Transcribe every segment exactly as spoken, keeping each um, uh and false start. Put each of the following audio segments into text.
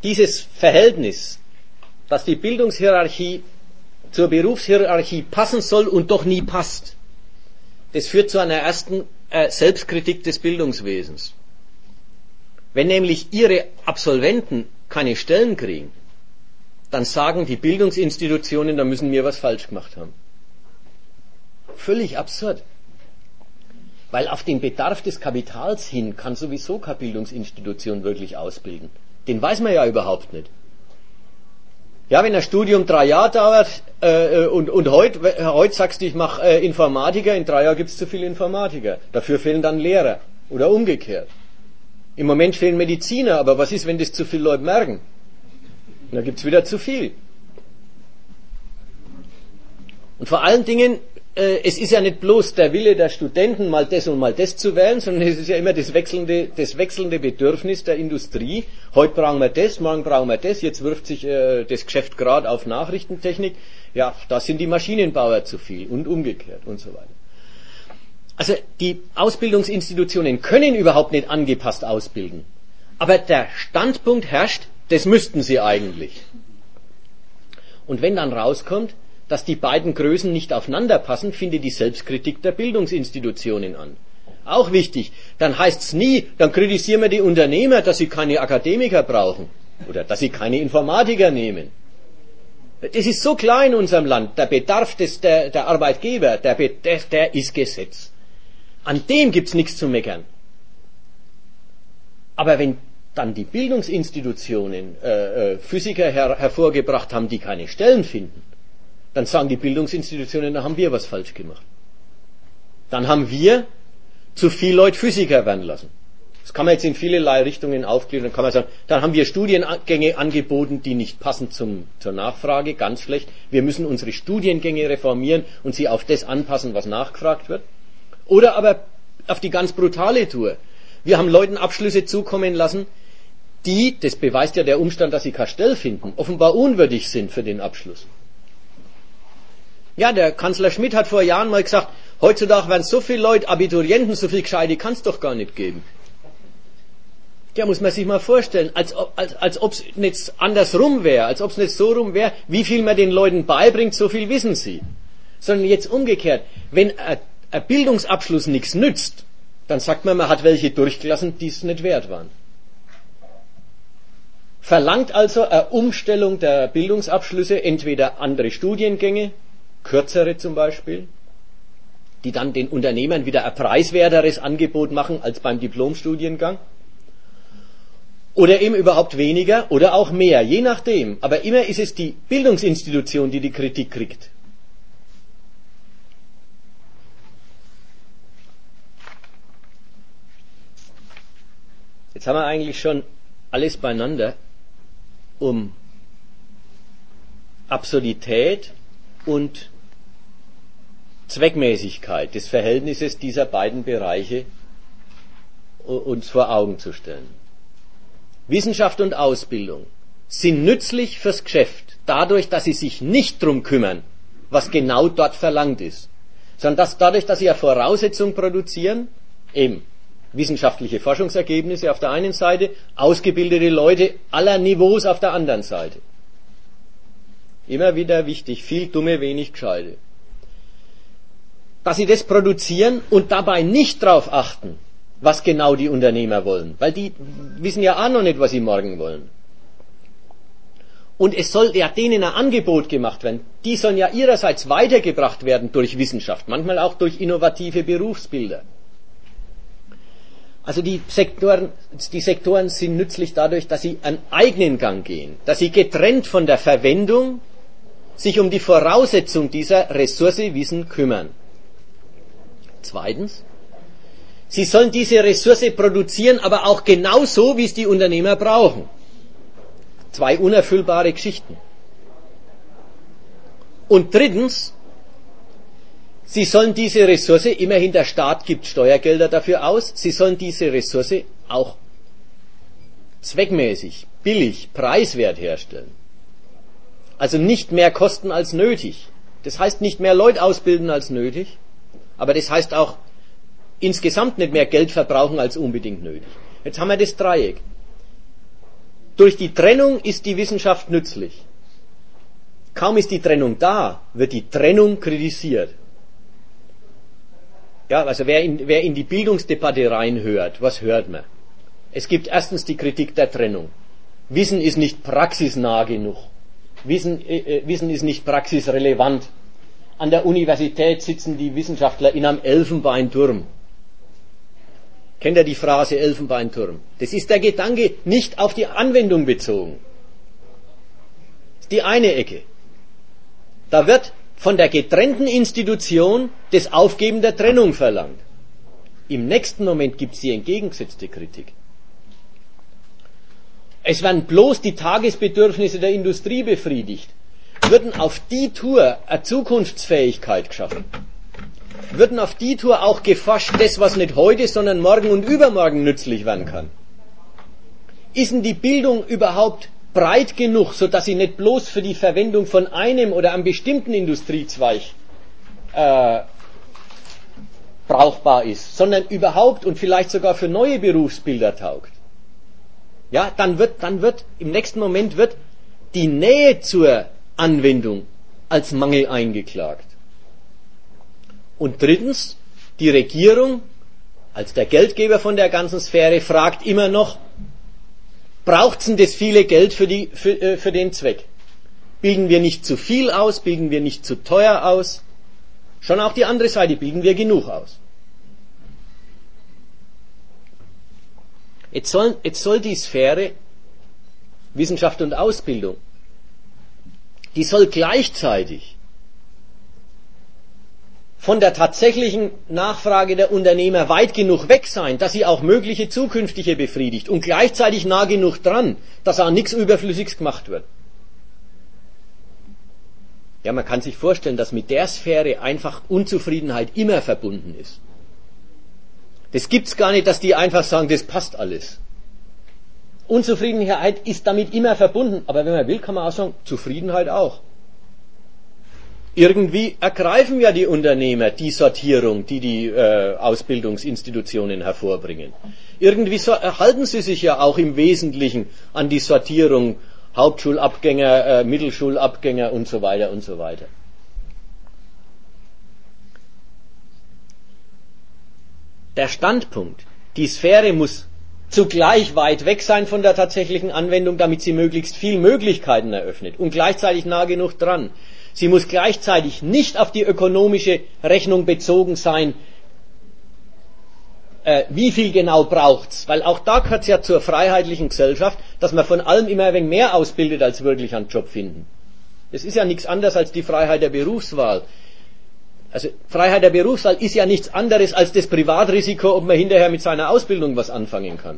dieses Verhältnis, dass die Bildungshierarchie zur Berufshierarchie passen soll und doch nie passt, das führt zu einer ersten äh, Selbstkritik des Bildungswesens. Wenn nämlich ihre Absolventen keine Stellen kriegen, dann sagen die Bildungsinstitutionen, da müssen wir was falsch gemacht haben. Völlig absurd. Weil auf den Bedarf des Kapitals hin kann sowieso keine Bildungsinstitution wirklich ausbilden. Den weiß man ja überhaupt nicht. Ja, wenn ein Studium drei Jahre dauert äh, und, und heute heut sagst du, ich mache äh, Informatiker, in drei Jahren gibt es zu viele Informatiker. Dafür fehlen dann Lehrer oder umgekehrt. Im Moment fehlen Mediziner, aber was ist, wenn das zu viele Leute merken? Da gibt es wieder zu viel. Und vor allen Dingen, äh, es ist ja nicht bloß der Wille der Studenten, mal das und mal das zu wählen, sondern es ist ja immer das wechselnde, das wechselnde Bedürfnis der Industrie. Heute brauchen wir das, morgen brauchen wir das, jetzt wirft sich äh, das Geschäft gerade auf Nachrichtentechnik. Ja, da sind die Maschinenbauer zu viel und umgekehrt und so weiter. Also die Ausbildungsinstitutionen können überhaupt nicht angepasst ausbilden. Aber der Standpunkt herrscht, das müssten sie eigentlich. Und wenn dann rauskommt, dass die beiden Größen nicht aufeinander passen, findet die Selbstkritik der Bildungsinstitutionen an. Auch wichtig, dann heißt es nie, dann kritisieren wir die Unternehmer, dass sie keine Akademiker brauchen oder dass sie keine Informatiker nehmen. Das ist so klar in unserem Land, der Bedarf des, der, der Arbeitgeber, der, der, der ist Gesetz. An dem gibt es nichts zu meckern. Aber wenn dann die Bildungsinstitutionen äh, äh, Physiker her, hervorgebracht haben, die keine Stellen finden, dann sagen die Bildungsinstitutionen, da haben wir was falsch gemacht. Dann haben wir zu viel Leute Physiker werden lassen. Das kann man jetzt in vielerlei Richtungen aufgliedern. Dann kann man sagen, dann haben wir Studiengänge angeboten, die nicht passen zum, zur Nachfrage, ganz schlecht. Wir müssen unsere Studiengänge reformieren und sie auf das anpassen, was nachgefragt wird. Oder aber auf die ganz brutale Tour. Wir haben Leuten Abschlüsse zukommen lassen, die, das beweist ja der Umstand, dass sie keine Stelle finden, offenbar unwürdig sind für den Abschluss. Ja, der Kanzler Schmidt hat vor Jahren mal gesagt, heutzutage werden so viele Leute Abiturienten, so viel Gescheite kann es doch gar nicht geben. Ja, muss man sich mal vorstellen, als, als, als ob es nicht andersrum wäre, als ob es nicht so rum wäre, wie viel man den Leuten beibringt, so viel wissen sie. Sondern jetzt umgekehrt, wenn ein, ein Bildungsabschluss nichts nützt, dann sagt man, man hat welche durchgelassen, die es nicht wert waren. Verlangt also eine Umstellung der Bildungsabschlüsse, entweder andere Studiengänge, kürzere zum Beispiel, die dann den Unternehmern wieder ein preiswerteres Angebot machen als beim Diplomstudiengang, oder eben überhaupt weniger oder auch mehr, je nachdem. Aber immer ist es die Bildungsinstitution, die die Kritik kriegt. Jetzt haben wir eigentlich schon alles beieinander, um Absurdität und Zweckmäßigkeit des Verhältnisses dieser beiden Bereiche uns vor Augen zu stellen. Wissenschaft und Ausbildung sind nützlich fürs Geschäft, dadurch, dass sie sich nicht drum kümmern, was genau dort verlangt ist, sondern dass dadurch, dass sie eine Voraussetzung produzieren, eben wissenschaftliche Forschungsergebnisse auf der einen Seite, ausgebildete Leute aller Niveaus auf der anderen Seite. Immer wieder wichtig, viel Dumme, wenig Gescheite. Dass sie das produzieren und dabei nicht darauf achten, was genau die Unternehmer wollen, weil die wissen ja auch noch nicht, was sie morgen wollen. Und es soll ja denen ein Angebot gemacht werden. Die sollen ja ihrerseits weitergebracht werden durch Wissenschaft, manchmal auch durch innovative Berufsbilder. Also die Sektoren, die Sektoren sind nützlich dadurch, dass sie einen eigenen Gang gehen, dass sie getrennt von der Verwendung sich um die Voraussetzung dieser Ressource Wissen kümmern. Zweitens, sie sollen diese Ressource produzieren, aber auch genau so, wie es die Unternehmer brauchen. Zwei unerfüllbare Geschichten. Und drittens, sie sollen diese Ressource, immerhin der Staat gibt Steuergelder dafür aus, sie sollen diese Ressource auch zweckmäßig, billig, preiswert herstellen. Also nicht mehr kosten als nötig. Das heißt nicht mehr Leute ausbilden als nötig, aber das heißt auch insgesamt nicht mehr Geld verbrauchen als unbedingt nötig. Jetzt haben wir das Dreieck. Durch die Trennung ist die Wissenschaft nützlich. Kaum ist die Trennung da, wird die Trennung kritisiert. Ja, also wer in, wer in die Bildungsdebatte reinhört, was hört man? Es gibt erstens die Kritik der Trennung. Wissen ist nicht praxisnah genug. Wissen, äh, Wissen ist nicht praxisrelevant. An der Universität sitzen die Wissenschaftler in einem Elfenbeinturm. Kennt ihr die Phrase Elfenbeinturm? Das ist der Gedanke nicht auf die Anwendung bezogen. Das ist die eine Ecke. Da wird von der getrennten Institution das Aufgeben der Trennung verlangt. Im nächsten Moment gibt es die entgegengesetzte Kritik. Es werden bloß die Tagesbedürfnisse der Industrie befriedigt. Würden auf die Tour eine Zukunftsfähigkeit geschaffen. Würden auf die Tour auch geforscht, das, was nicht heute, sondern morgen und übermorgen nützlich werden kann. Ist denn die Bildung überhaupt breit genug, sodass sie nicht bloß für die Verwendung von einem oder einem bestimmten Industriezweig äh, brauchbar ist, sondern überhaupt und vielleicht sogar für neue Berufsbilder taugt? Ja, dann wird, dann wird im nächsten Moment wird die Nähe zur Anwendung als Mangel eingeklagt. Und drittens, die Regierung als der Geldgeber von der ganzen Sphäre fragt immer noch, braucht es denn das viele Geld für, die, für, äh, für den Zweck? Bilden wir nicht zu viel aus? Bilden wir nicht zu teuer aus? Schon auch die andere Seite, bilden wir genug aus? Jetzt soll, jetzt soll die Sphäre Wissenschaft und Ausbildung, die soll gleichzeitig von der tatsächlichen Nachfrage der Unternehmer weit genug weg sein, dass sie auch mögliche zukünftige befriedigt und gleichzeitig nah genug dran, dass auch nichts Überflüssiges gemacht wird. Ja, man kann sich vorstellen, dass mit der Sphäre einfach Unzufriedenheit immer verbunden ist. Das gibt's gar nicht, dass die einfach sagen, das passt alles. Unzufriedenheit ist damit immer verbunden, aber wenn man will, kann man auch sagen, Zufriedenheit auch. Irgendwie ergreifen ja die Unternehmer die Sortierung, die die äh, Ausbildungsinstitutionen hervorbringen. Irgendwie so, halten sie sich ja auch im Wesentlichen an die Sortierung Hauptschulabgänger, äh, Mittelschulabgänger und so weiter und so weiter. Der Standpunkt, die Sphäre muss zugleich weit weg sein von der tatsächlichen Anwendung, damit sie möglichst viele Möglichkeiten eröffnet und gleichzeitig nah genug dran. Sie muss gleichzeitig nicht auf die ökonomische Rechnung bezogen sein, äh, wie viel genau braucht's, weil auch da gehört es ja zur freiheitlichen Gesellschaft, dass man von allem immer ein wenig mehr ausbildet, als wirklich einen Job finden. Das ist ja nichts anderes als die Freiheit der Berufswahl. Also Freiheit der Berufswahl ist ja nichts anderes als das Privatrisiko, ob man hinterher mit seiner Ausbildung was anfangen kann.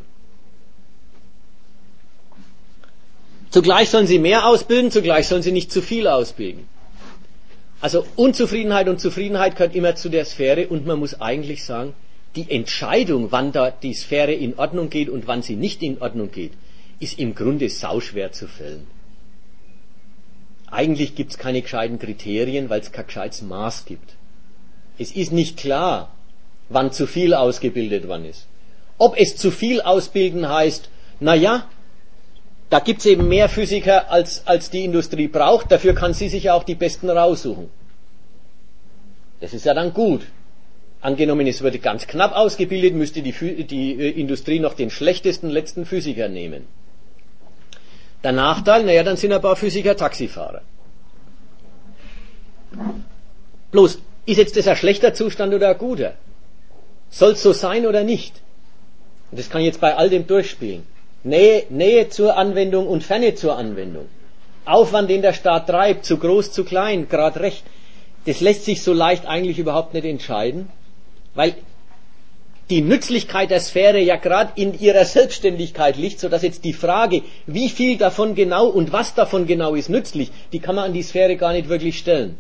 Zugleich sollen sie mehr ausbilden, zugleich sollen sie nicht zu viel ausbilden. Also Unzufriedenheit und Zufriedenheit gehört immer zu der Sphäre und man muss eigentlich sagen, die Entscheidung, wann da die Sphäre in Ordnung geht und wann sie nicht in Ordnung geht, ist im Grunde sauschwer zu fällen. Eigentlich gibt es keine gescheiten Kriterien, weil es kein gescheites Maß gibt. Es ist nicht klar, wann zu viel ausgebildet worden ist. Ob es zu viel ausbilden heißt, na ja, da gibt es eben mehr Physiker, als, als die Industrie braucht, dafür kann sie sich auch die Besten raussuchen. Das ist ja dann gut. Angenommen, es würde ganz knapp ausgebildet, müsste die, die äh, Industrie noch den schlechtesten letzten Physiker nehmen. Der Nachteil, naja, dann sind ein paar Physiker Taxifahrer. Bloß, ist jetzt das ein schlechter Zustand oder ein guter? Soll es so sein oder nicht? Und das kann ich jetzt bei all dem durchspielen. Nähe, Nähe zur Anwendung und Ferne zur Anwendung. Aufwand, den der Staat treibt, zu groß, zu klein, gerade recht. Das lässt sich so leicht eigentlich überhaupt nicht entscheiden, weil die Nützlichkeit der Sphäre ja gerade in ihrer Selbstständigkeit liegt, sodass jetzt die Frage, wie viel davon genau und was davon genau ist nützlich, die kann man an die Sphäre gar nicht wirklich stellen.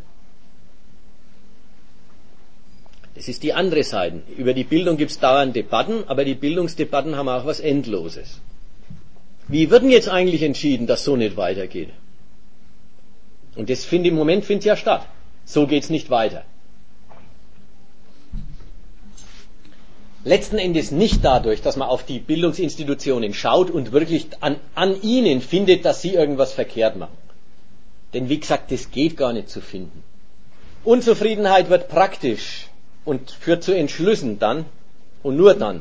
Das ist die andere Seite. Über die Bildung gibt es dauernd Debatten, aber die Bildungsdebatten haben auch was Endloses. Wie wird denn jetzt eigentlich entschieden, dass so nicht weitergeht? Und das findet im Moment findet ja statt. So geht es nicht weiter. Letzten Endes nicht dadurch, dass man auf die Bildungsinstitutionen schaut und wirklich an, an ihnen findet, dass sie irgendwas verkehrt machen. Denn wie gesagt, das geht gar nicht zu finden. Unzufriedenheit wird praktisch und führt zu Entschlüssen dann und nur dann,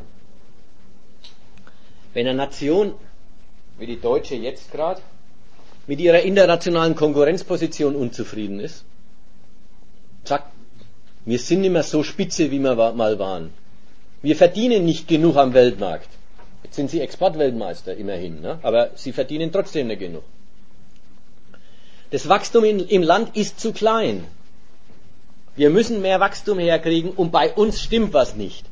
wenn eine Nation, wie die deutsche jetzt gerade, mit ihrer internationalen Konkurrenzposition unzufrieden ist, sagt, wir sind nicht mehr so spitze, wie wir mal waren. Wir verdienen nicht genug am Weltmarkt. Jetzt sind sie Exportweltmeister immerhin, ne? Aber sie verdienen trotzdem nicht genug. Das Wachstum in, im Land ist zu klein. Wir müssen mehr Wachstum herkriegen und bei uns stimmt was nicht.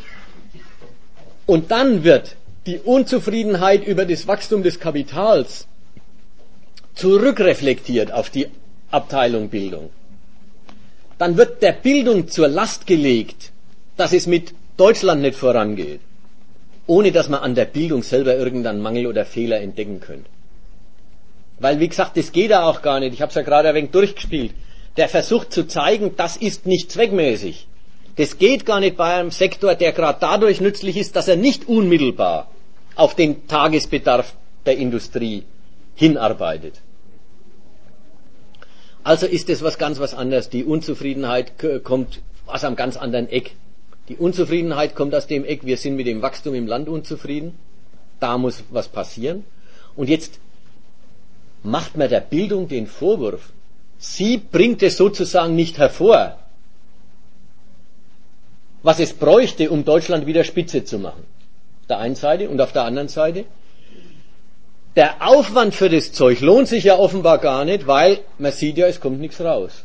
Und dann wird die Unzufriedenheit über das Wachstum des Kapitals zurückreflektiert auf die Abteilung Bildung. Dann wird der Bildung zur Last gelegt, dass es mit Deutschland nicht vorangeht, ohne dass man an der Bildung selber irgendeinen Mangel oder Fehler entdecken könnte. Weil, wie gesagt, das geht ja auch gar nicht. Ich habe es ja gerade ein wenig durchgespielt. Der versucht zu zeigen, das ist nicht zweckmäßig. Das geht gar nicht bei einem Sektor, der gerade dadurch nützlich ist, dass er nicht unmittelbar auf den Tagesbedarf der Industrie hinarbeitet. Also ist das was ganz was anderes. Die Unzufriedenheit kommt aus einem ganz anderen Eck. Die Unzufriedenheit kommt aus dem Eck, wir sind mit dem Wachstum im Land unzufrieden. Da muss was passieren. Und jetzt macht man der Bildung den Vorwurf. Sie bringt es sozusagen nicht hervor, was es bräuchte, um Deutschland wieder Spitze zu machen. Auf der einen Seite und auf der anderen Seite. Der Aufwand für das Zeug lohnt sich ja offenbar gar nicht, weil man sieht ja, es kommt nichts raus.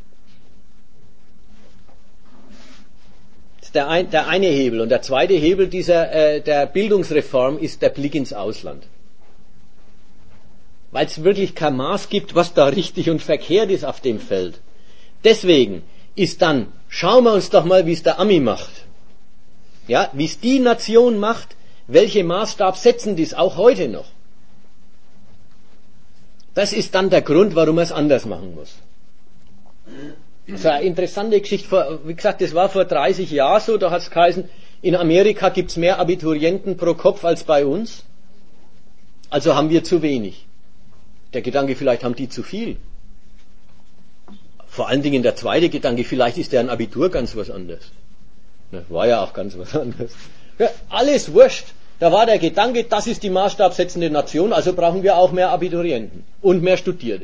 Das ist der, ein, der eine Hebel. Und der zweite Hebel dieser, äh, der Bildungsreform ist der Blick ins Ausland. Weil es wirklich kein Maß gibt, was da richtig und verkehrt ist auf dem Feld. Deswegen ist dann, schauen wir uns doch mal, wie es der Ami macht. Ja, wie es die Nation macht, welche Maßstab setzen die es auch heute noch. Das ist dann der Grund, warum man es anders machen muss. Das ist eine interessante Geschichte. Vor, wie gesagt, das war vor dreißig Jahren so, da hat es geheißen, in Amerika gibt es mehr Abiturienten pro Kopf als bei uns. Also haben wir zu wenig. Der Gedanke, vielleicht haben die zu viel. Vor allen Dingen der zweite Gedanke, vielleicht ist deren Abitur ganz was anderes. Das war ja auch ganz was anderes. Ja, alles wurscht. Da war der Gedanke, das ist die maßstabsetzende Nation, also brauchen wir auch mehr Abiturienten und mehr Studierte.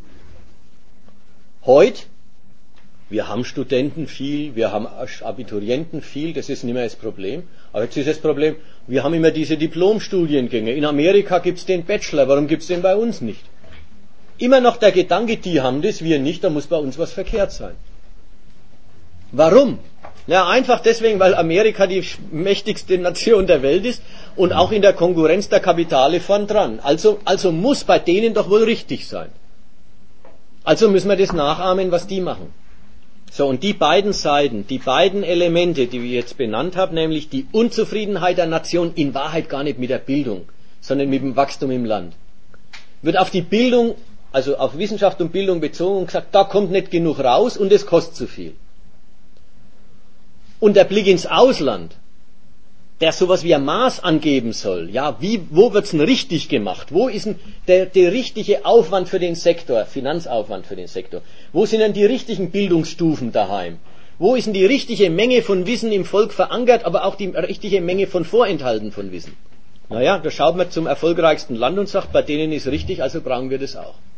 Heute, wir haben Studenten viel, wir haben Abiturienten viel, das ist nicht mehr das Problem. Aber jetzt ist das Problem, wir haben immer diese Diplomstudiengänge. In Amerika gibt es den Bachelor, warum gibt es den bei uns nicht? Immer noch der Gedanke, die haben das, wir nicht, da muss bei uns was verkehrt sein. Warum? Ja, einfach deswegen, weil Amerika die mächtigste Nation der Welt ist und auch in der Konkurrenz der Kapitale vorn dran. Also, also muss bei denen doch wohl richtig sein. Also müssen wir das nachahmen, was die machen. So, und die beiden Seiten, die beiden Elemente, die ich jetzt benannt habe, nämlich die Unzufriedenheit der Nation in Wahrheit gar nicht mit der Bildung, sondern mit dem Wachstum im Land, wird auf die Bildung, also auf Wissenschaft und Bildung bezogen und gesagt, da kommt nicht genug raus und es kostet zu viel. Und der Blick ins Ausland, der sowas wie ein Maß angeben soll, ja, wie, wo wird's denn richtig gemacht? Wo ist denn der, der richtige Aufwand für den Sektor, Finanzaufwand für den Sektor? Wo sind denn die richtigen Bildungsstufen daheim? Wo ist denn die richtige Menge von Wissen im Volk verankert, aber auch die richtige Menge von Vorenthalten von Wissen? Naja, da schaut man zum erfolgreichsten Land und sagt, bei denen ist richtig, also brauchen wir das auch.